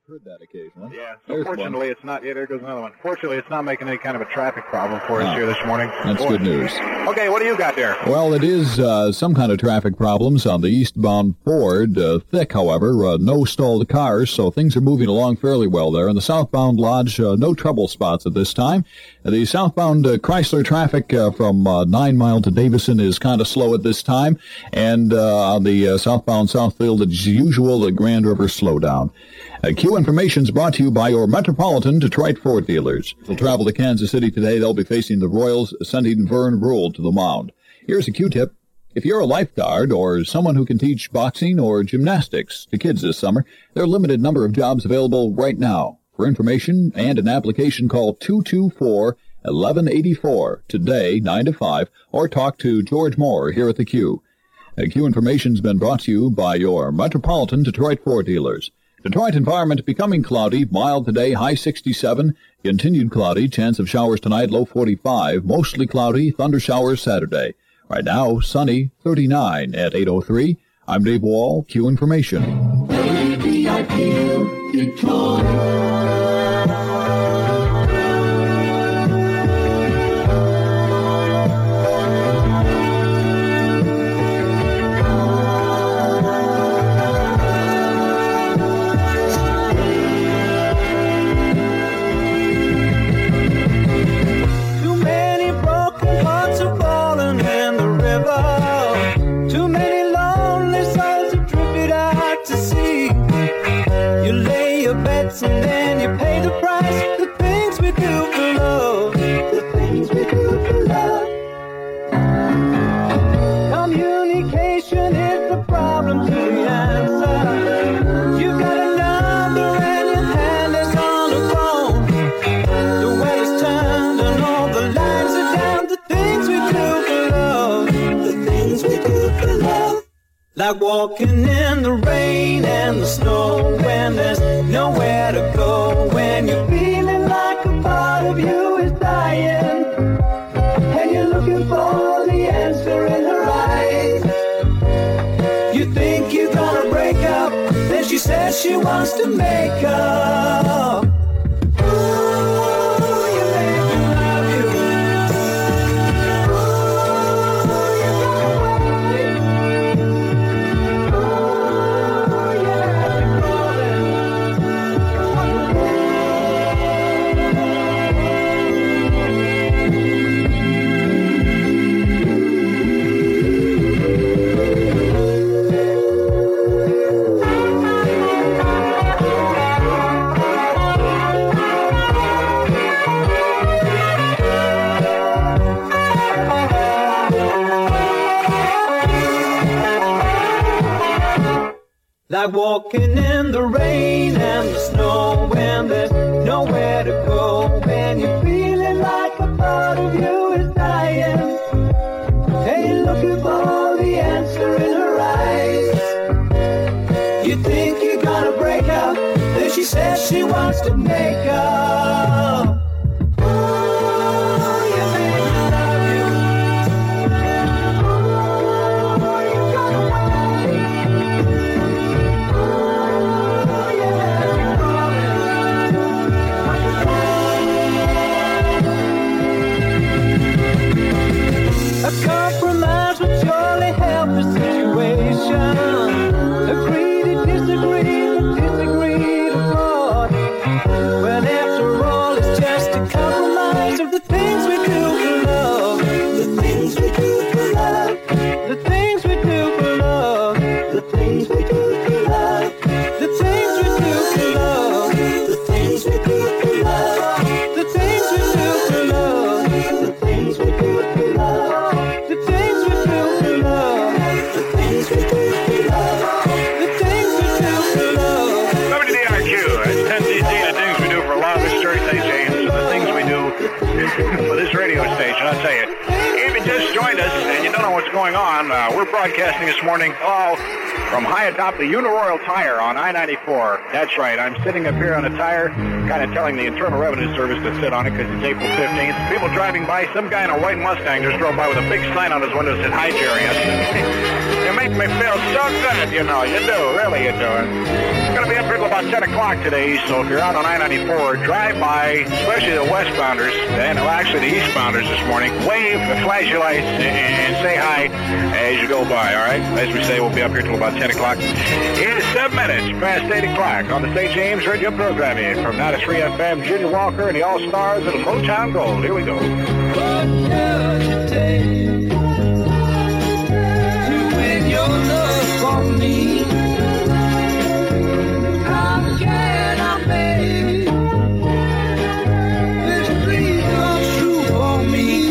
heard that occasionally. Yeah, so fortunately it's not, there goes another one. Fortunately, it's not making any kind of a traffic problem for us here this morning. That's good news. Okay, what do you got there? Well, it is some kind of traffic problems on the eastbound Ford. Thick, however, no stalled cars, so things are moving along fairly well there. In the southbound Lodge, no trouble spots at this time. The southbound Chrysler traffic from 9 Mile to Davison is kind of slow at this time, and on the southbound Southfield, as usual, the Grand River slowdown. Q Information is brought to you by your Metropolitan Detroit Ford dealers. They'll travel to Kansas City today. They'll be facing the Royals, sending Vern Rule to the mound. Here's a Q-tip. If you're a lifeguard or someone who can teach boxing or gymnastics to kids this summer, there are a limited number of jobs available right now. For information and an application, call 224-1184 today, 9 to 5, or talk to George Moore here at the Q. Q Information's been brought to you by your Metropolitan Detroit Ford dealers. Detroit environment becoming cloudy, mild today, high 67, continued cloudy, chance of showers tonight, low 45, mostly cloudy, thunder showers Saturday. Right now, sunny, 39 at 8:03. I'm Dave Wall, Q Information. WDIQ, Detroit. And then you pay the price. The things we do for love. The things we do for love. Communication is the problem to the answer. You got a number and your hand is on the phone. The weather's turned and all the lights are down. The things we do for love. The things we do for love. Like walking in the rain and the snow when there's nowhere to go, when you're feeling like a part of you is dying and you're looking for the answer in her eyes. You think you're gonna break up, then she says she wants to make up. Like walking in the rain and the snow when there's nowhere to go, when you're feeling like a part of you is dying and you're looking for the answer in her eyes. You think you're gonna break up, then she says she wants to make up. A compromise would surely help the situation. Agree to disagree, but disagree to fraud. Well, after all, it's just a compromise of the things we do for love. The things we do for love. The things we do for love. The things we do for love. The things we do for love. The things we do for love. The things we do for love. The things we do for love. The things we do for love. The things we do for love. The things we do for love. WDIQ, it's 10cc, the things we do for love. This is Jerry St. James, and the things we do for this radio station. I'll tell you, if you just joined us and you don't know what's going on, we're broadcasting this morning from high atop the Uniroyal Tire on I-94. That's right, I'm sitting up here on a tire, kind of telling the Internal Revenue Service to sit on it because it's April 15th. People driving by, some guy in a white Mustang just drove by with a big sign on his window that said, "Hi, Jerry." You make me feel so good, you know. You do, really you do. It's going to be up here till about 10 o'clock today, so if you're out on I-94, drive by, especially the westbounders, and well, actually the eastbounders this morning, wave, flash your lights, and say hi as you go by, all right? As we say, we'll be up here till about 10 o'clock. It is 7 minutes past 8 o'clock on the St. James Radio programming from 93 FM, Junior Walker and the All-Stars of the Motown Gold. Here we go. What does it take to win your love for me? How can I make this dream come true for me?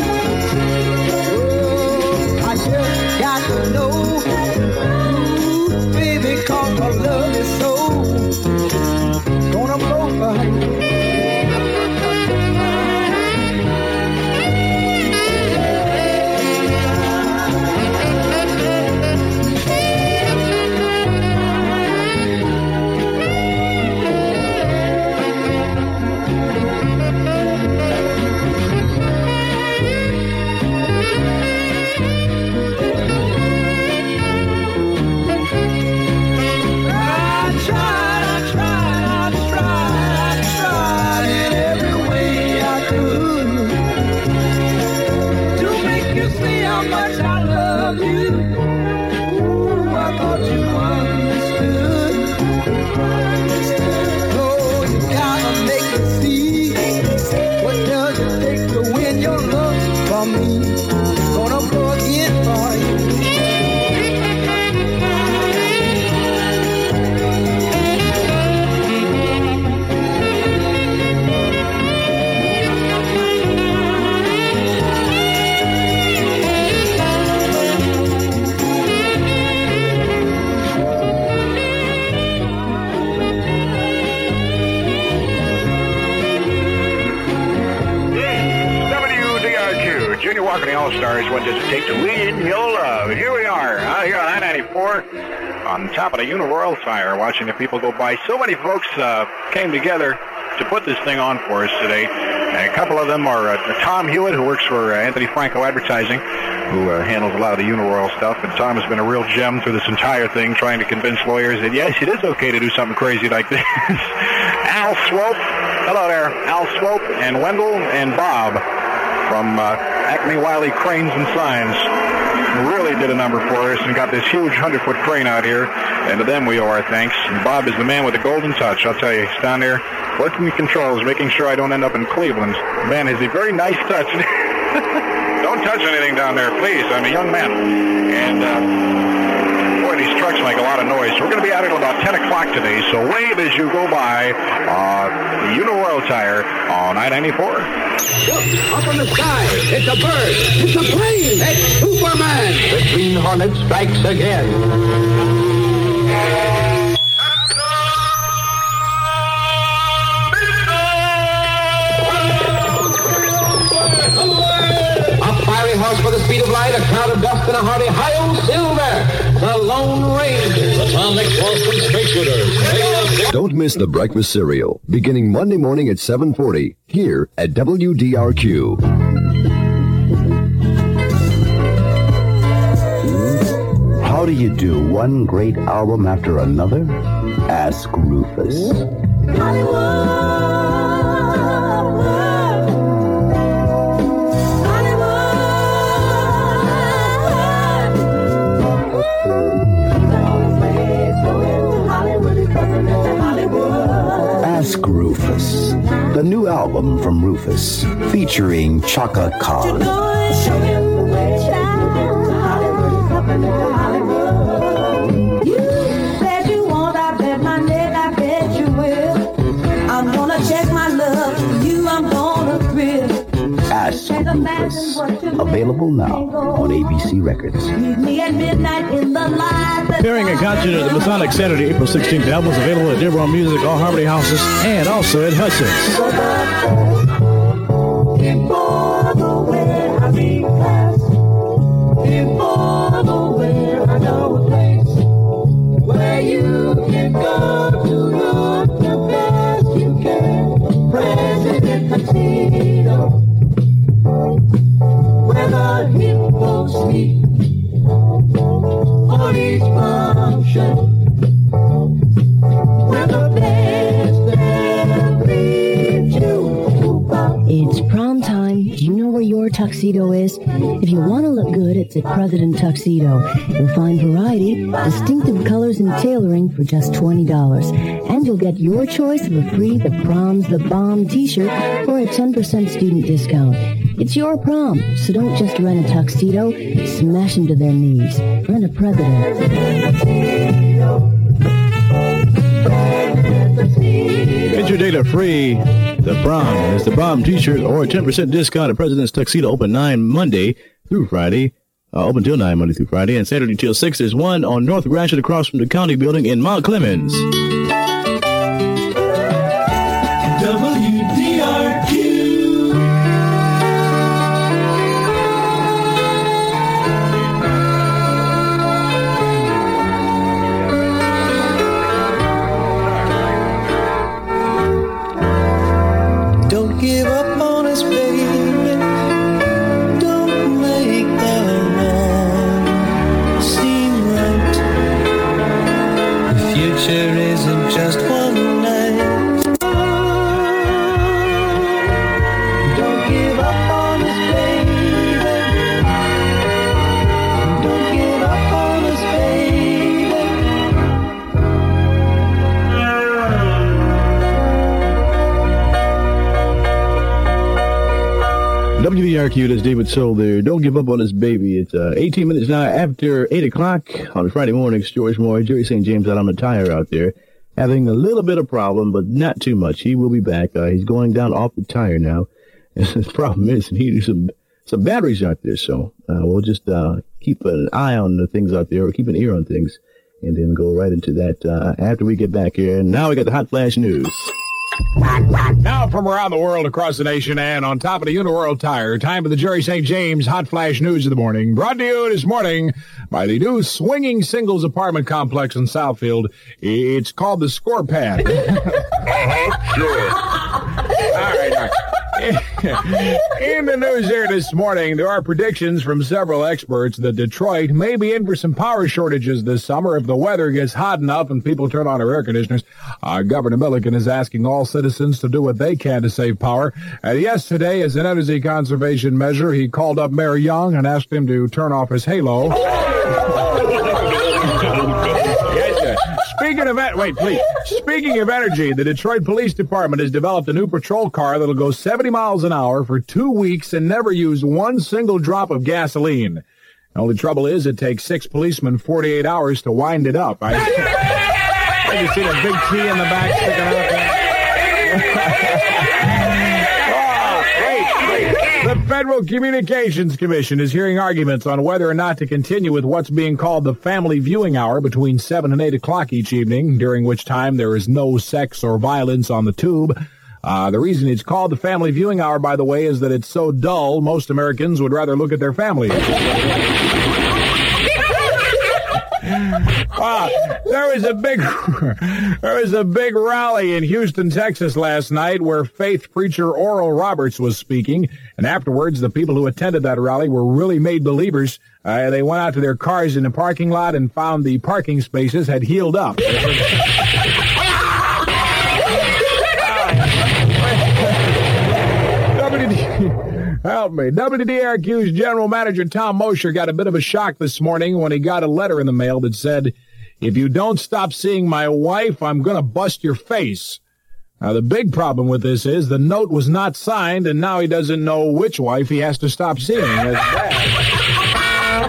Oh, I just got to know, baby, 'cause my love is so gonna blow for you. All-Stars, what does it take to win your love? And here we are, out here on I-94, on top of the Uniroyal Tire, watching the people go by. So many folks came together to put this thing on for us today. And a couple of them are Tom Hewitt, who works for Anthony Franco Advertising, who handles a lot of the Uniroyal stuff. And Tom has been a real gem through this entire thing, trying to convince lawyers that, yes, it is okay to do something crazy like this. Al Swope, hello there, Al Swope, and Wendell and Bob from Acme Wiley Cranes and Signs really did a number for us and got this huge 100-foot crane out here, and to them we owe our thanks. And Bob is the man with the golden touch, I'll tell you. He's down there working the controls, making sure I don't end up in Cleveland. Man, has a very nice touch. Don't touch anything down there, please. I'm a young man. And boy, these trucks make a lot of noise. We're going to be out at about 10 o'clock today, so wave as you go by the Uniroyal Tire on I-94. Look, up in the sky, it's a bird, it's a plane, it's Superman! The Green Hornet strikes again. For the speed of light, a cloud of dust, and a hearty hi-yo silver, the Lone Ranger. The Tom McCloskey Straight Shooters. Don't miss the breakfast cereal, beginning Monday morning at 7:40, here at WDRQ. How do you do one great album after another? Ask Rufus. Hollywood. Ask Rufus, the new album from Rufus, featuring Chaka Khan. Show him the way, child. Hollywood is coming to Hollywood. You said you want, I bet my neck, I bet you will. I'm gonna check my love for you, I'm gonna thrill. Ask Rufus, available now on ABC Records. Meet me at midnight in the light. Appearing in concert at the Masonic Saturday, April 16th. The album is available at Dearborn Music, all Harmony Houses, and also at Hudson's. Before the way I leave class, before the way I know a place where you can go to look the best you can. President Casino, where the hip folks meet. tuxedo is? If you want to look good, it's at President Tuxedo. You'll find variety, distinctive colors and tailoring for just $20. And you'll get your choice of a free The Prom's The Bomb t-shirt for a 10% student discount. It's your prom, so don't just rent a tuxedo, smash them to their knees. Rent a President. Get your data free. The Prom is the Bomb t-shirt or a 10% discount at President's Tuxedo. Open 9 Monday through Friday. Open till 9 Monday through Friday. And Saturday till 6 is one on North Gratiot across from the county building in Mount Clemens. WDRQ. Don't give up on us, baby. Don't make the wrong seem right. The future isn't just one night. Don't give up on us, baby. Don't give up on us, baby. WDRQ, that's David Soul there. Don't give up on us, baby. It's 18 minutes now after 8 o'clock on Friday morning. It's George Moore, Jerry St. James out on the tire out there. Having a little bit of problem, but not too much. He will be back. He's going down off the tire now. And the problem is he needs some batteries out there. So we'll just keep an eye on the things out there, or keep an ear on things, and then go right into that after we get back here. And now we got the Hot Flash News. Now from around the world, across the nation, and on top of the Uniworld Tire, time for the Jerry St. James Hot Flash News of the morning. Brought to you this morning by the new swinging singles apartment complex in Southfield. It's called the Score Pad. Sure. All right. In the news here this morning, there are predictions from several experts that Detroit may be in for some power shortages this summer if the weather gets hot enough and people turn on their air conditioners. Governor Milliken is asking all citizens to do what they can to save power. And yesterday, as an energy conservation measure, he called up Mayor Young and asked him to turn off his halo. Speaking of energy, the Detroit Police Department has developed a new patrol car that'll go 70 miles an hour for 2 weeks and never use one single drop of gasoline. The only trouble is it takes 6 policemen 48 hours to wind it up. I just seen a big T in the back sticking out there. The Federal Communications Commission is hearing arguments on whether or not to continue with what's being called the family viewing hour between 7 and 8 o'clock each evening, during which time there is no sex or violence on the tube. The reason it's called the family viewing hour, by the way, is that it's so dull, most Americans would rather look at their families. There was a big rally in Houston, Texas last night where faith preacher Oral Roberts was speaking, and afterwards the people who attended that rally were really made believers. They went out to their cars in the parking lot and found the parking spaces had healed up. Help me. WDRQ's general manager Tom Mosher got a bit of a shock this morning when he got a letter in the mail that said, "If you don't stop seeing my wife, I'm going to bust your face." Now, the big problem with this is the note was not signed, and now he doesn't know which wife he has to stop seeing. That's bad.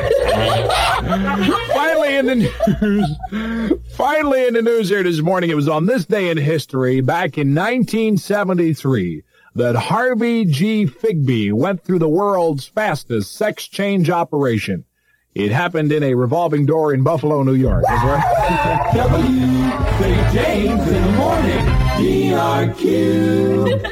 Finally in the news here this morning, it was on this day in history, back in 1973, that Harvey G. Figbee went through the world's fastest sex change operation. It happened in a revolving door in Buffalo, New York. W. James in the morning. DRQ.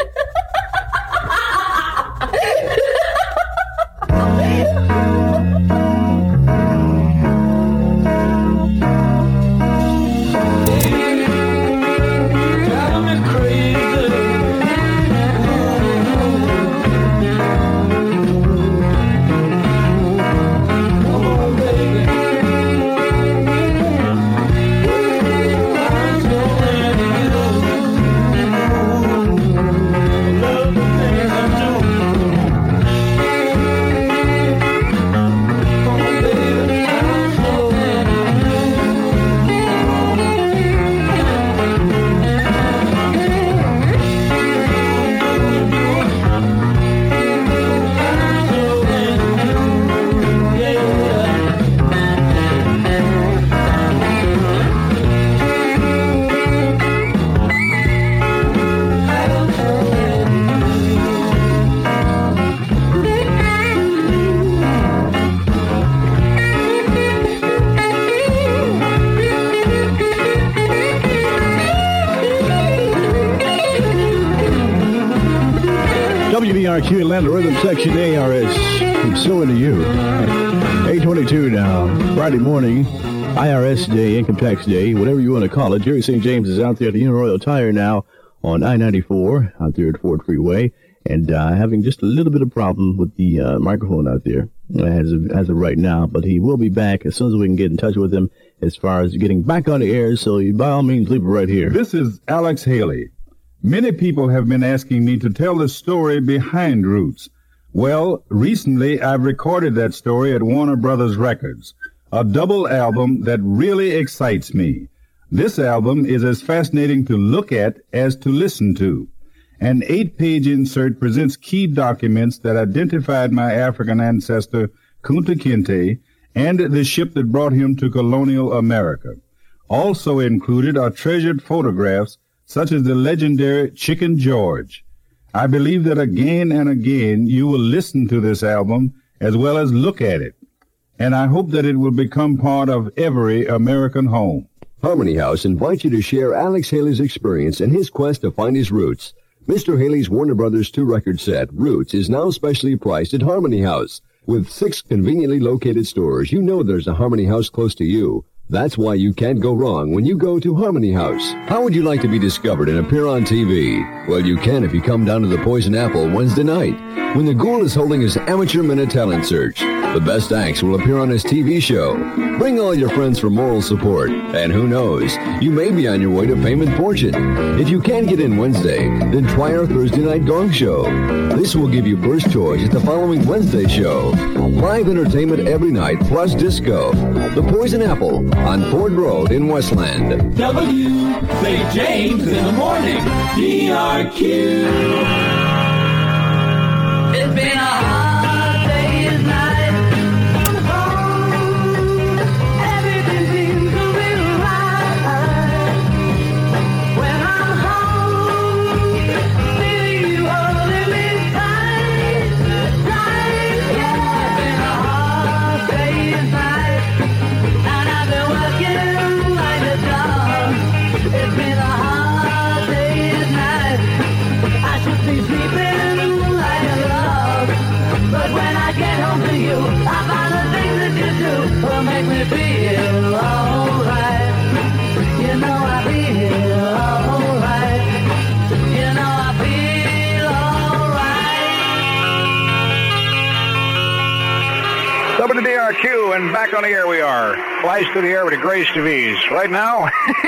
WDRQ Atlanta Rhythm Section ARS. I'm so into you. 8:22 now. Friday morning, IRS Day, Income Tax Day, whatever you want to call it. Jerry St. James is out there at the Union Royal Tire now on I-94 out there at Ford Freeway, and having just a little bit of problem with the microphone out there as of right now. But he will be back as soon as we can get in touch with him as far as getting back on the air. So you, by all means, leave it right here. This is Alex Haley. Many people have been asking me to tell the story behind Roots. Well, recently I've recorded that story at Warner Brothers Records, a double album that really excites me. This album is as fascinating to look at as to listen to. An 8-page insert presents key documents that identified my African ancestor, Kunta Kinte, and the ship that brought him to colonial America. Also included are treasured photographs such as the legendary Chicken George. I believe that again and again you will listen to this album as well as look at it, and I hope that it will become part of every American home. Harmony House invites you to share Alex Haley's experience and his quest to find his roots. Mr. Haley's Warner Brothers 2-record set, Roots, is now specially priced at Harmony House. With 6 conveniently located stores, you know there's a Harmony House close to you. That's why you can't go wrong when you go to Harmony House. How would you like to be discovered and appear on TV? Well, you can if you come down to the Poison Apple Wednesday night, when the Ghoul is holding his Amateur Minute Talent Search. The best acts will appear on his TV show. Bring all your friends for moral support. And who knows, you may be on your way to fame and fortune. If you can't get in Wednesday, then try our Thursday night Gong Show. This will give you first choice at the following Wednesday show. Live entertainment every night, plus disco. The Poison Apple on Ford Road in Westland. W. St. James in the morning. DRQ. It's been a hard day's night. I'm home. Everything seems to be right. When I'm home, feeling you holding me tight. Yeah. It's been a hard day's night. And I've been working like a dog. It's been a hard day's night. I should be sleeping like a log. But when I get home to you, I find the things that you do will make me feel alright. You know I feel alright. You know I feel alright. WDRQ, and back on the air we are. Flies through the air with a grace of ease. Right now,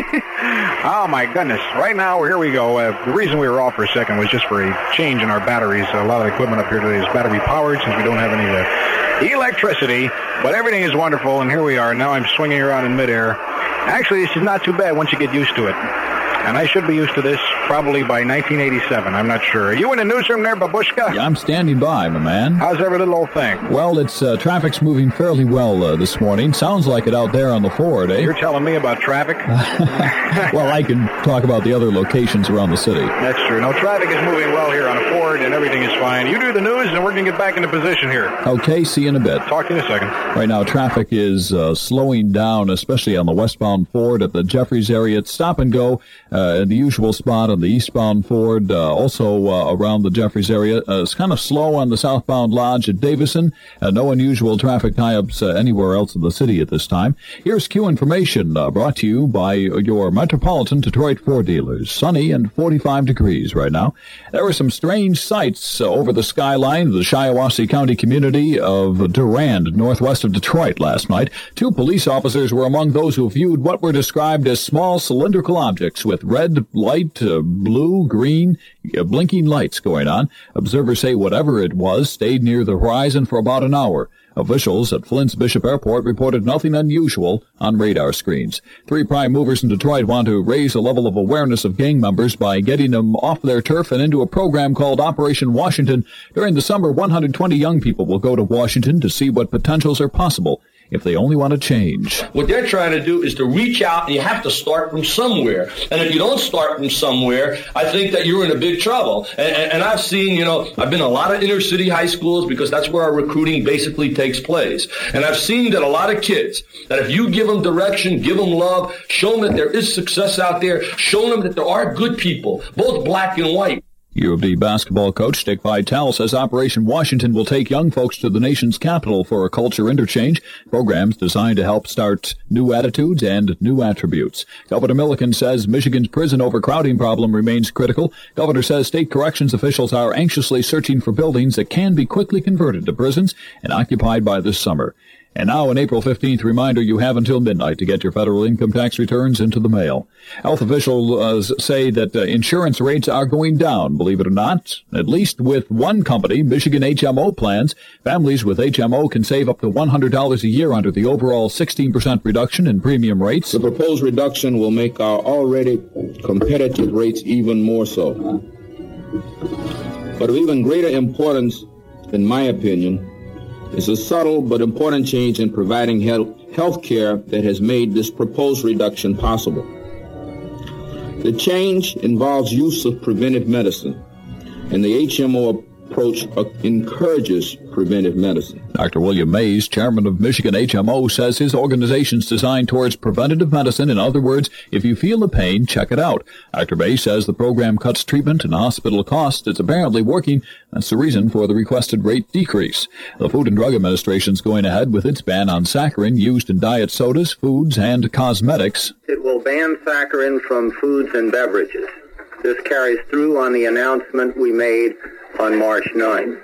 oh my goodness, right now, here we go. The reason we were off for a second was just for a change in our batteries. A lot of the equipment up here today is battery powered since we don't have any electricity, but everything is wonderful, and here we are. Now I'm swinging around in midair. Actually, this is not too bad once you get used to it. And I should be used to this probably by 1987. I'm not sure. Are you in the newsroom there, Babushka? Yeah, I'm standing by, my man. How's every little old thing? Well, it's traffic's moving fairly well this morning. Sounds like it out there on the Ford, eh? You're telling me about traffic? Well, I can talk about the other locations around the city. That's true. No, traffic is moving well here on a Ford, and everything is fine. You do the news, and we're going to get back into position here. Okay, see you in a bit. Talk to you in a second. Right now, traffic is slowing down, especially on the westbound Ford at the Jeffries area. It's stop and go in the usual spot on the eastbound Ford, also around the Jeffries area. It's kind of slow on the southbound Lodge at Davison. No unusual traffic tie-ups anywhere else in the city at this time. Here's Q information brought to you by your Metropolitan Detroit Ford dealers. Sunny and 45 degrees right now. There were some strange sights over the skyline of the Shiawassee County community of Durand, northwest of Detroit last night. 2 police officers were among those who viewed what were described as small cylindrical objects with red light, blue, green, blinking lights going on. Observers say whatever it was stayed near the horizon for about an hour. Officials at Flint's Bishop Airport reported nothing unusual on radar screens. 3 prime movers in Detroit want to raise the level of awareness of gang members by getting them off their turf and into a program called Operation Washington. During the summer, 120 young people will go to Washington to see what potentials are possible if they only want to change. What they're trying to do is to reach out, and you have to start from somewhere. And if you don't start from somewhere, I think that you're in a big trouble. And I've seen, I've been in a lot of inner city high schools because that's where our recruiting basically takes place. And I've seen that a lot of kids, that if you give them direction, give them love, show them that there is success out there, show them that there are good people, both black and white. U of D basketball coach Dick Vitale says Operation Washington will take young folks to the nation's capital for a culture interchange, programs designed to help start new attitudes and new attributes. Governor Milliken says Michigan's prison overcrowding problem remains critical. Governor says state corrections officials are anxiously searching for buildings that can be quickly converted to prisons and occupied by this summer. And now, an April 15th reminder, you have until midnight to get your federal income tax returns into the mail. Health officials say that insurance rates are going down, believe it or not. At least with one company, Michigan HMO plans, families with HMO can save up to $100 a year under the overall 16% reduction in premium rates. The proposed reduction will make our already competitive rates even more so. But of even greater importance, in my opinion, is a subtle but important change in providing health care that has made this proposed reduction possible. The change involves use of preventive medicine, and the HMO approach encourages preventive medicine. Dr. William Mays, chairman of Michigan HMO, says his organization is designed towards preventative medicine. In other words, if you feel the pain, check it out. Dr. Mays says the program cuts treatment and hospital costs. It's apparently working. That's the reason for the requested rate decrease. The Food and Drug Administration is going ahead with its ban on saccharin used in diet sodas, foods, and cosmetics. It will ban saccharin from foods and beverages. This carries through on the announcement we made on March 9.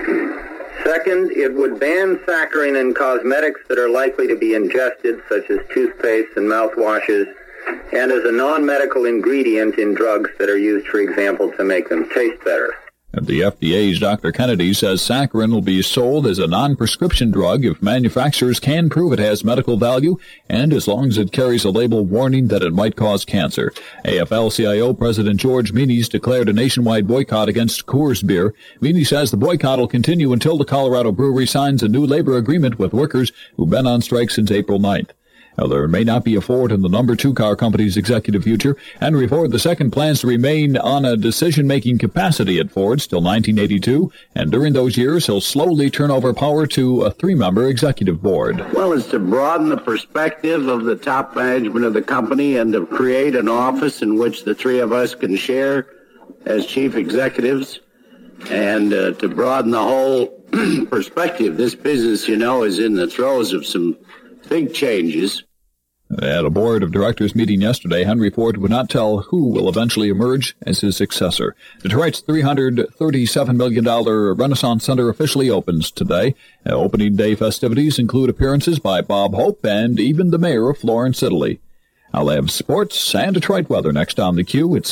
Second, it would ban saccharin in cosmetics that are likely to be ingested, such as toothpaste and mouthwashes, and as a non-medical ingredient in drugs that are used, for example, to make them taste better. At the FDA's Dr. Kennedy says saccharin will be sold as a non-prescription drug if manufacturers can prove it has medical value and as long as it carries a label warning that it might cause cancer. AFL-CIO President George Meany declared a nationwide boycott against Coors Beer. Meany says the boycott will continue until the Colorado Brewery signs a new labor agreement with workers who've been on strike since April 9th. Now, there may not be a Ford in the number 2 car company's executive future. Henry Ford II plans to remain on a decision-making capacity at Ford's till 1982, and during those years, he'll slowly turn over power to a 3-member executive board. Well, it's to broaden the perspective of the top management of the company and to create an office in which the 3 of us can share as chief executives and to broaden the whole perspective. This business, you know, is in the throes of some big changes. At a board of directors meeting yesterday, Henry Ford would not tell who will eventually emerge as his successor. Detroit's $337 million Renaissance Center officially opens today. Opening day festivities include appearances by Bob Hope and even the mayor of Florence, Italy. I'll have sports and Detroit weather next on the Q. It's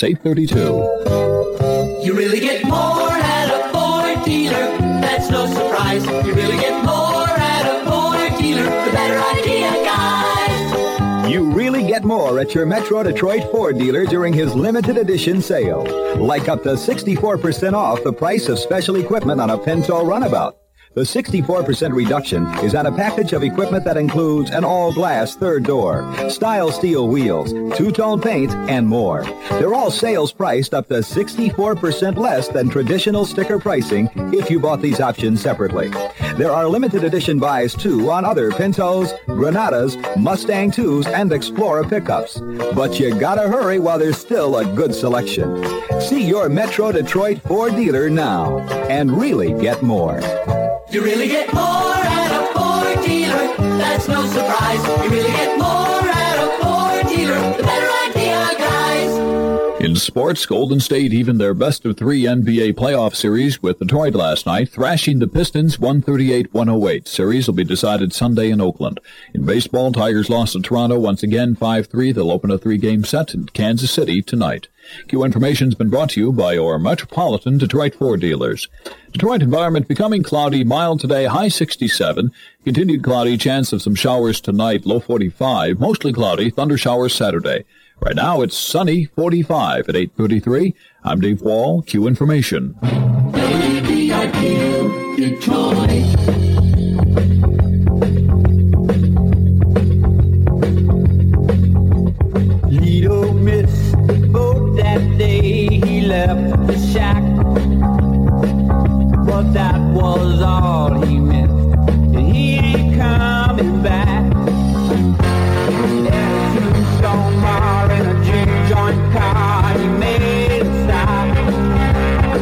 8:32. You really get more at a Ford dealer. That's no surprise. You really get more at a Ford dealer. The better idea, guys. You really get more at your Metro Detroit Ford dealer during his limited edition sale. Like up to 64% off the price of special equipment on a Pinto runabout. The 64% reduction is on a package of equipment that includes an all-glass third door, style steel wheels, two-tone paint, and more. They're all sales priced up to 64% less than traditional sticker pricing if you bought these options separately. There are limited edition buys, too, on other Pintos, Granadas, Mustang 2s, and Explorer pickups. But you gotta hurry while there's still a good selection. See your Metro Detroit Ford dealer now and really get more. You really get more at a Ford dealer. That's no surprise. You really get more at a Ford dealer. The better idea, guys. In sports, Golden State even their best-of-3 NBA playoff series with Detroit last night, thrashing the Pistons 138-108. Series will be decided Sunday in Oakland. In baseball, Tigers lost to Toronto once again 5-3. They'll open a 3-game set in Kansas City tonight. Q Information's been brought to you by your Metropolitan Detroit Ford dealers. Detroit environment becoming cloudy, mild today, high 67. Continued cloudy, chance of some showers tonight, low 45. Mostly cloudy, thunder showers Saturday. Right now it's sunny, 45 at 8:33. I'm Dave Wall, Q Information. WBIQ, Detroit. Little Miss boat that day he left the shack, but that was all he meant, and he ain't coming back. There's a tombstone bar in a juke joint car, he made it stop.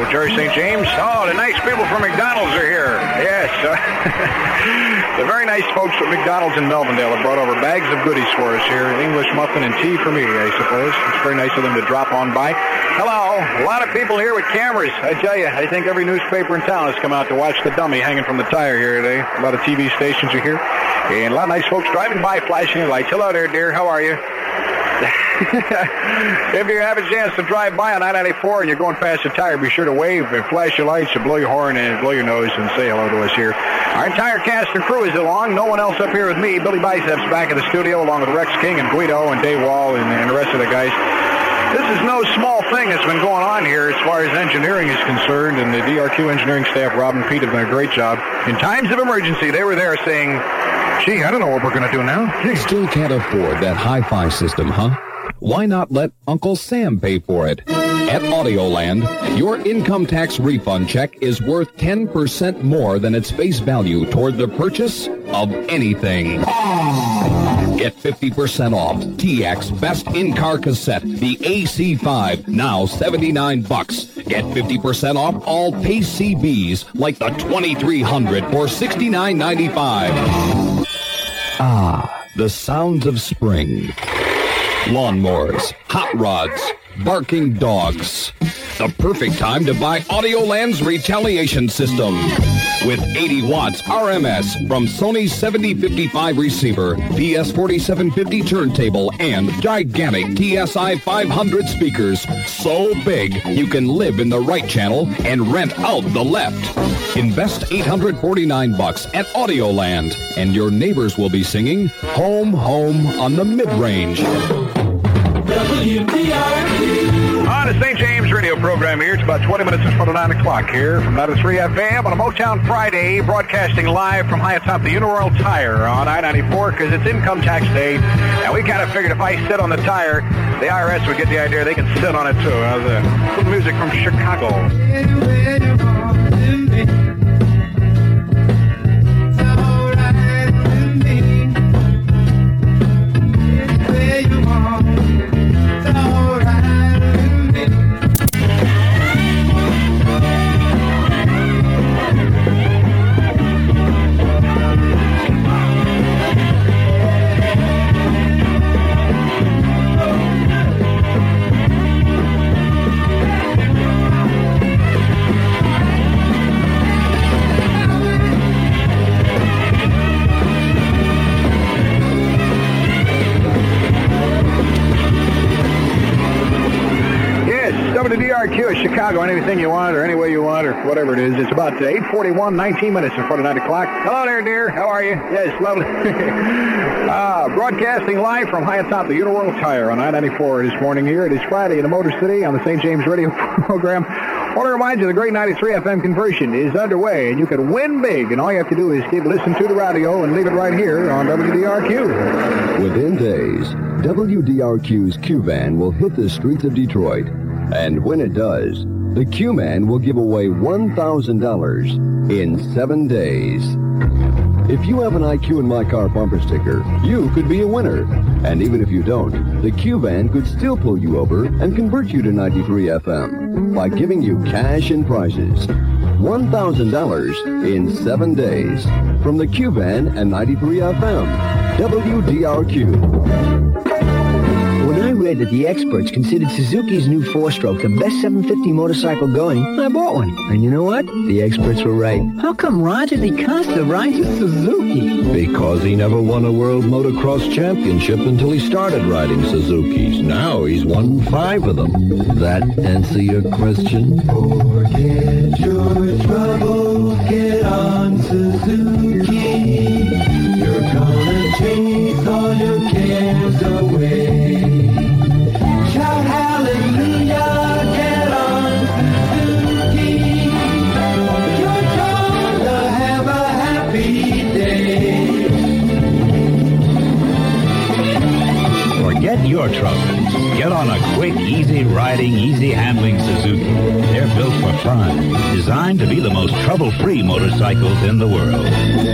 Jerry St. James. Oh, the nice people from McDonald's are here. Yes. The very nice folks at McDonald's in Melvindale have brought over bags of goodies for us here. English muffin and tea for me, I suppose. It's very nice of them to drop on by. Hello. A lot of people here with cameras. I tell you, I think every newspaper in town has come out to watch the dummy hanging from the tire here today. A lot of TV stations are here. And a lot of nice folks driving by, flashing their lights. Hello there, dear. How are you? If you have a chance to drive by on I-94 and you're going past the tire, be sure to wave and flash your lights and blow your horn and blow your nose and say hello to us here. Our entire cast and crew is along. No one else up here with me. Billy Biceps back in the studio along with Rex King and Guido and Dave Wall and the rest of the guys. This is no small thing that's been going on here as far as engineering is concerned, and the DRQ engineering staff, Rob and Pete, have done a great job. In times of emergency, they were there saying, gee, I don't know what we're going to do now. Still can't afford that hi-fi system, huh? Why not let Uncle Sam pay for it? At Audioland, your income tax refund check is worth 10% more than its face value toward the purchase of anything. Get 50% off TX Best In-Car Cassette, the AC5, now $79. Get 50% off all Pace CBs like the 2300 for $69.95. Ah, the sounds of spring. Lawnmowers, hot rods, barking dogs. The perfect time to buy Audioland's retaliation system. With 80 watts RMS from Sony's 7055 receiver, PS4750 turntable, and gigantic TSI 500 speakers. So big, you can live in the right channel and rent out the left. Invest $849 at Audioland, and your neighbors will be singing Home, Home on the Mid-Range. On the St. James radio program here, it's about 20 minutes in front of 9 o'clock here from 93 FM on a Motown Friday, broadcasting live from high atop the Uniroyal Tire on I-94 because it's income tax day, and we kind of figured if I sit on the tire, the IRS would get the idea they can sit on it too. Some music from Chicago. WDRQ is Chicago, anything you want or any way you want or whatever it is. It's about 8:41, 19 minutes in front of 9 o'clock. Hello there, dear. How are you? Yes, lovely. Broadcasting live from high atop the Uniroyal Tire on I-94 this morning here. It is Friday in the Motor City on the St. James radio program. I want to remind you the great 93 FM conversion is underway, and you can win big, and all you have to do is listen to the radio and leave it right here on WDRQ. Within days, WDRQ's Q-Van will hit the streets of Detroit. And when it does, the Q-Man will give away $1,000 in 7 days. If you have an IQ in My Car bumper sticker, you could be a winner. And even if you don't, the Q-Van could still pull you over and convert you to 93 FM by giving you cash and prizes. $1,000 in 7 days from the Q-Van and 93 FM. WDRQ. When I read that the experts considered Suzuki's new 4-stroke the best 750 motorcycle going, I bought one. And you know what? The experts were right. How come Roger DeCosta rides a Suzuki? Because he never won a World Motocross Championship until he started riding Suzukis. Now he's won 5 of them. That answer your question? Forget your troubles, get on Suzuki. You're gonna chase all your cares away. Shout hallelujah, get on Suzuki. You're gonna have a happy day. Forget your troubles. Get on a quick, easy-riding, easy-handling Suzuki. They're built for fun, designed to be the most trouble-free motorcycles in the world.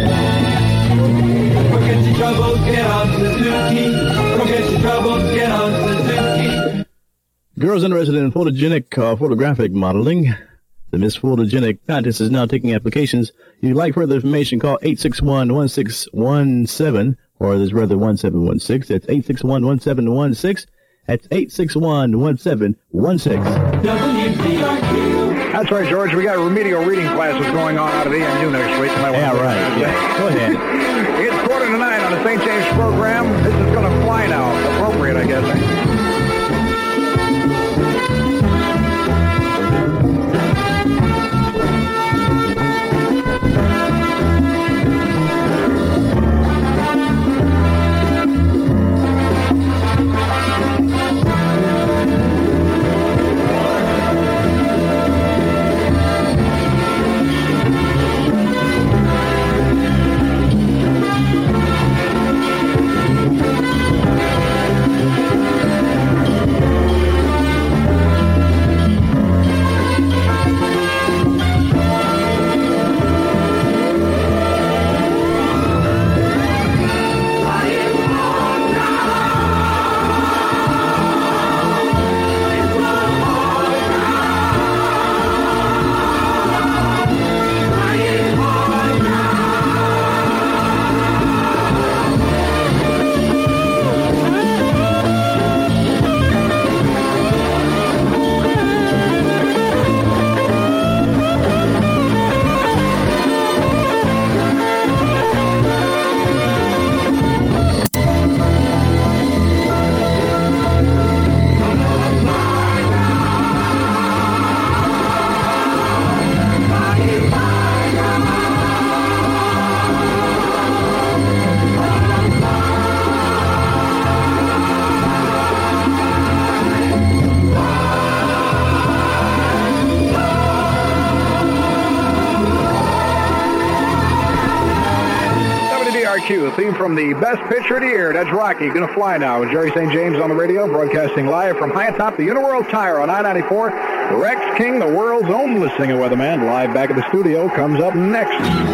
Forget your troubles, get on Suzuki. Forget your troubles, get on Suzuki. Girls interested in photogenic photographic modeling, The Miss Photogenic contest is now taking applications. If you'd like further information, call 861-1617, or there's rather 1716. That's 861-1716. That's 861-1716. That's right, George. We got remedial reading classes going on out at EMU next week. Yeah, right. Yeah. Go ahead. It's 8:45 on the St. James program. This is going to fly now. Appropriate, I guess. WDRQ, theme from the best picture of the year. That's Rocky. Gonna fly now with Jerry St. James on the radio, broadcasting live from high atop the Uniworld Tire on I-94. Rex King, the world's own listening weatherman, live back at the studio, comes up next.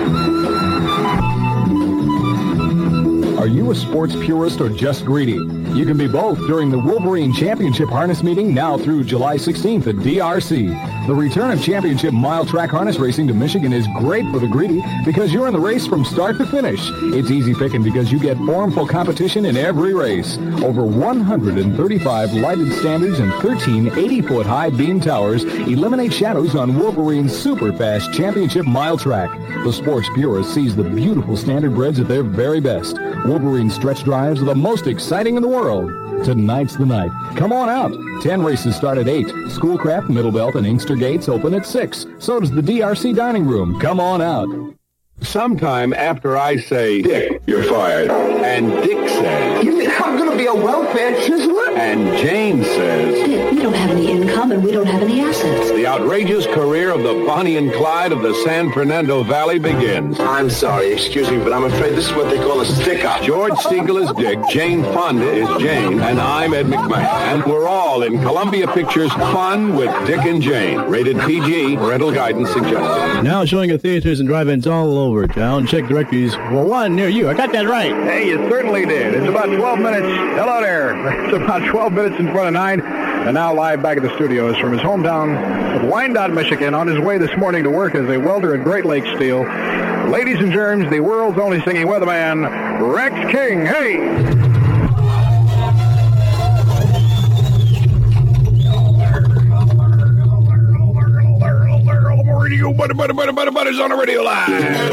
Are you a sports purist or just greedy? You can be both during the Wolverine Championship Harness Meeting now through July 16th at DRC. The return of championship mile track harness racing to Michigan is great for the greedy because you're in the race from start to finish. It's easy picking because you get formful competition in every race. Over 135 lighted standards and 13 80-foot high beam towers eliminate shadows on Wolverine's super fast championship mile track. The sports purist sees the beautiful standard breds at their very best. Wolverine stretch drives are the most exciting in the world. Tonight's the night. Come on out. 10 races start at 8. Schoolcraft, Middlebelt, and Inkster gates open at 6. So does the DRC dining room. Come on out. Sometime after I say, Dick, you're fired, and Dick says, you mean I'm going to be a welfare chiseler? And Jane says, Dick, we don't have any income and we don't have any assets. The outrageous career of the Bonnie and Clyde of the San Fernando Valley begins. I'm sorry, excuse me, but I'm afraid this is what they call a stick-up. George Stiegel is Dick, Jane Fonda is Jane, and I'm Ed McMahon. And we're all in Columbia Pictures Fun with Dick and Jane. Rated PG, parental guidance suggested. Now showing at theaters and drive-ins all over town. Check directories for one near you. I got that right. Hey, you certainly did. It's about 12 minutes. Hello there. It's about 12 minutes in front of 9. And now live back at the studios from his hometown of Wyandotte, Michigan, on his way this morning to work as a welder at Great Lakes Steel. Ladies and germs, the world's only singing weatherman, Rex King. Hey! Radio, buddies on the radio line.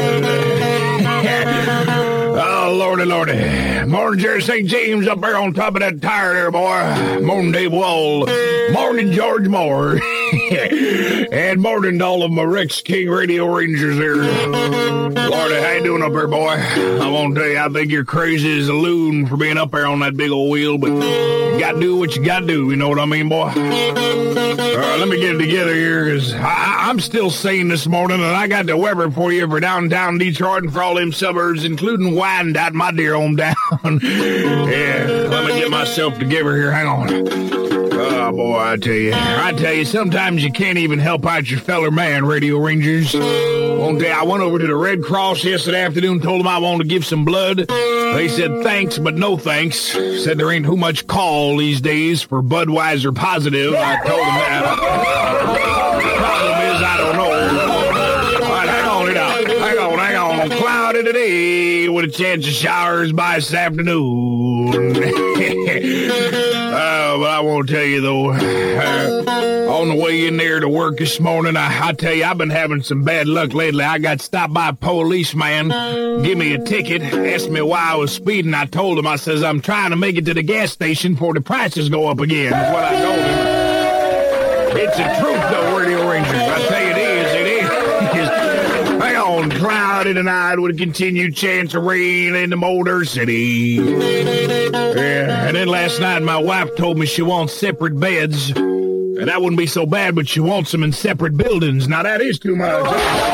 Oh, lordy. Morning, Jerry St. James up there on top of that tire there, boy. Morning, Dave Wall. Morning, George Moore. And morning to all of my Rex King Radio Rangers here. Lordy, how you doing up there, boy? I want to tell you, I think you're crazy as a loon for being up there on that big old wheel, but you got to do what you got to do, you know what I mean, boy? Let me get it together here, because I'm still sane this morning, and I got the weather for you for downtown Detroit and for all them suburbs, including Wyandotte, my dear hometown. Yeah, let me get myself together here. Hang on. Oh, boy, I tell you, sometimes you can't even help out your feller man, Radio Rangers. One day I went over to the Red Cross yesterday afternoon, told them I wanted to give some blood. They said thanks, but no thanks. Said there ain't too much call these days for Budweiser positive. I told them that. The problem is I don't know. All right, hang on it out. Hang on. Cloudy today with a chance of showers by this afternoon. But I won't tell you, though, on the way in there to work this morning, I tell you, I've been having some bad luck lately. I got stopped by a policeman, give me a ticket, asked me why I was speeding. I told him, I says, I'm trying to make it to the gas station before the prices go up again. That's what I told him. It's the truth, though, Radio Rangers. I tell you, it is. Hang on, cloudy tonight with a continued chance of rain in the Motor City. Yeah, and then last night my wife told me she wants separate beds. And that wouldn't be so bad, but she wants them in separate buildings. Now that is too much.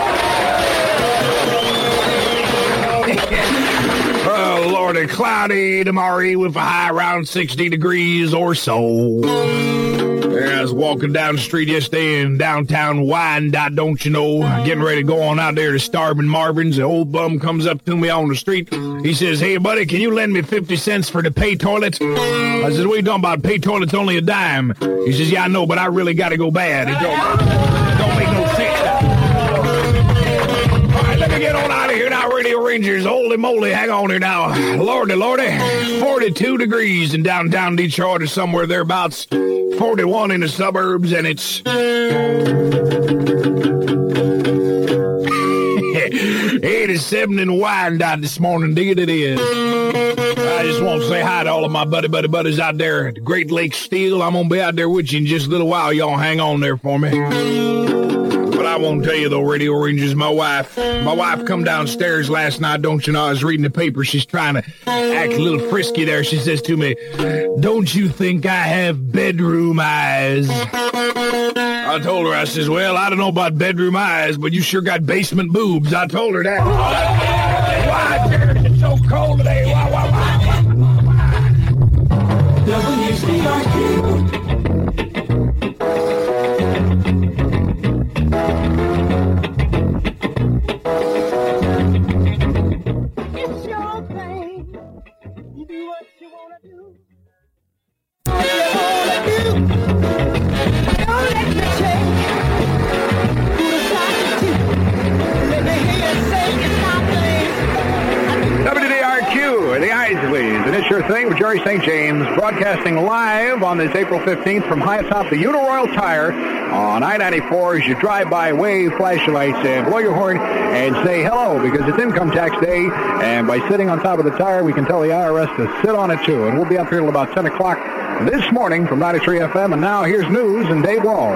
Oh, Lordy, cloudy tomorrow with a high around 60 degrees or so. Yeah, I was walking down the street yesterday in downtown Wyandotte, don't you know, getting ready to go on out there to Starvin' Marvin's. The old bum comes up to me on the street. He says, hey, buddy, can you lend me 50 cents for the pay toilet? I says, what are you talking about? Pay toilet's only a dime. He says, yeah, I know, but I really got to go bad. It don't make no sense. All right, let me get on out of here now, Radio Rangers. Holy moly, hang on here now. Lordy, 42 degrees in downtown Detroit or somewhere thereabouts. 41 in the suburbs, and it's 87 in Wyandotte this morning. Indeed it is. I just want to say hi to all of my buddies out there at the Great Lakes Steel. I'm going to be out there with you in just a little while. Y'all hang on there for me. But I won't tell you, though, Radio Rangers, my wife come downstairs last night, don't you know, I was reading the paper. She's trying to act a little frisky there. She says to me, don't you think I have bedroom eyes? I told her, I says, well, I don't know about bedroom eyes, but you sure got basement boobs. I told her that. Why, Jared, it's so cold today. Why? WCRQ. WDRQ, the Isleys, and it's your thing with Jerry St. James, broadcasting live on this April 15th from high atop the Uniroyal Tire on I-94 as you drive by, wave, flash your lights, and blow your horn, and say hello, because it's income tax day, and by sitting on top of the tire, we can tell the IRS to sit on it, too, and we'll be up here till about 10 o'clock this morning from 93 FM, and now here's news and Dave Wall.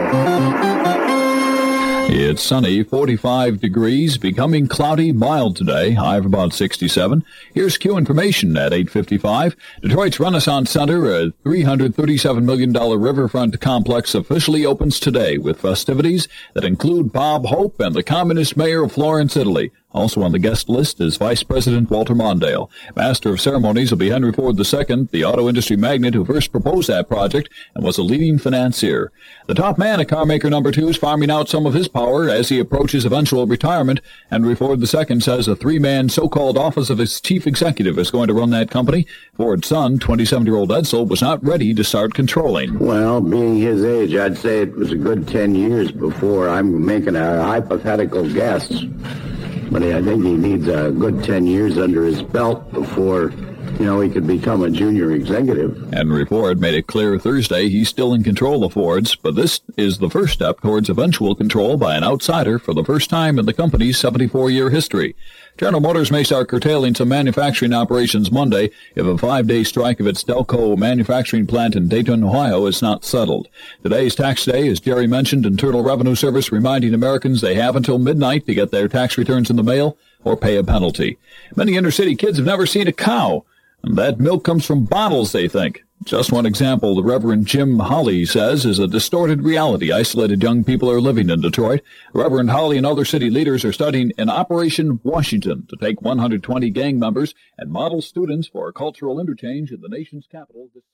It's sunny, 45 degrees, becoming cloudy, mild today, high of about 67. Here's Q information at 8:55. Detroit's Renaissance Center, a $337 million riverfront complex, officially opens today with festivities that include Bob Hope and the Communist Mayor of Florence, Italy. Also on the guest list is Vice President Walter Mondale. Master of Ceremonies will be Henry Ford II, the auto industry magnate who first proposed that project and was a leading financier. The top man at carmaker number 2 is farming out some of his power as he approaches eventual retirement. Henry Ford II says a 3-man so-called office of his chief executive is going to run that company. Ford's son, 27-year-old Edsel, was not ready to start controlling. Well, being his age, I'd say it was a good 10 years before. I'm making a hypothetical guess. But I think he needs a good 10 years under his belt before, he could become a junior executive. Henry Ford made it clear Thursday he's still in control of Ford's, but this is the first step towards eventual control by an outsider for the first time in the company's 74-year history. General Motors may start curtailing some manufacturing operations Monday if a 5-day strike of its Delco manufacturing plant in Dayton, Ohio is not settled. Today's tax day, as Jerry mentioned, Internal Revenue Service reminding Americans they have until midnight to get their tax returns in the mail or pay a penalty. Many inner-city kids have never seen a cow, and that milk comes from bottles, they think. Just one example, the Reverend Jim Holly says, is a distorted reality isolated young people are living in Detroit. Reverend Holly and other city leaders are studying an Operation Washington to take 120 gang members and model students for a cultural interchange in the nation's capital.